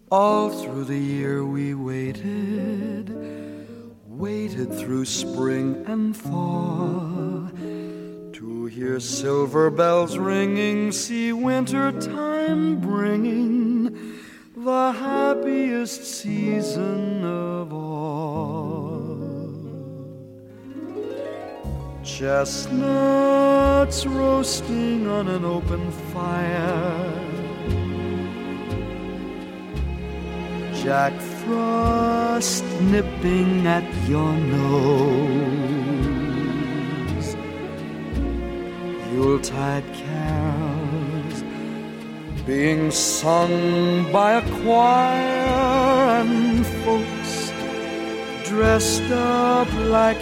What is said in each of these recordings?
All through the year we waited through spring and thaw, to hear silver bells ringing, see winter time bringing the happiest season of all. Chestnuts roasting on an open fire, Jack Frost nipping at your nose, Yuletide carols being sung by a choir, and folks dressed up like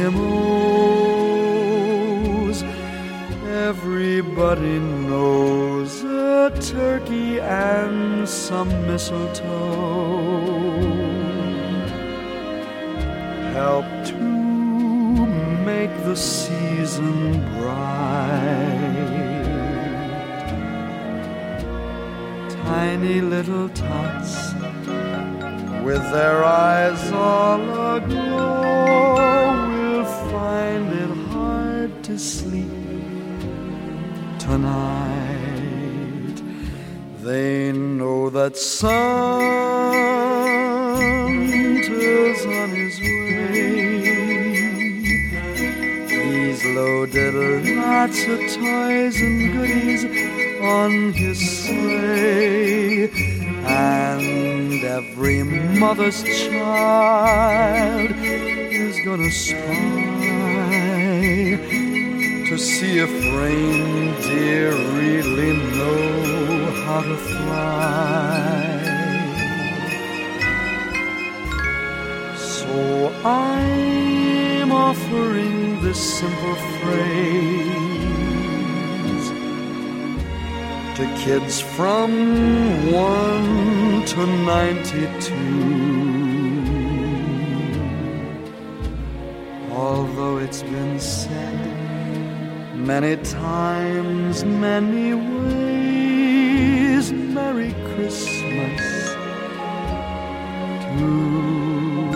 Eskimos. Everybody knows a turkey and some mistletoe help to make the season bright. Tiny little tots with their eyes all aglow will find it hard to sleep tonight. They know that Santa's on his way. He's loaded lots of toys and goodies on his sleigh, and every mother's child is gonna spy to see if reindeer really know how to fly. So I'm offering this simple phrase to kids from 1 to 92. Although it's been said many times, many ways, Merry Christmas to you.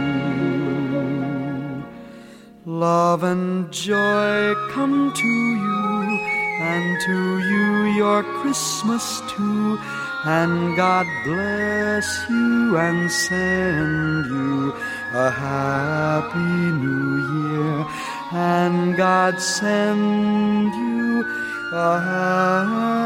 Love and joy come to you, and to you your Christmas too, and God bless you and send you a happy new year, and God send you a happy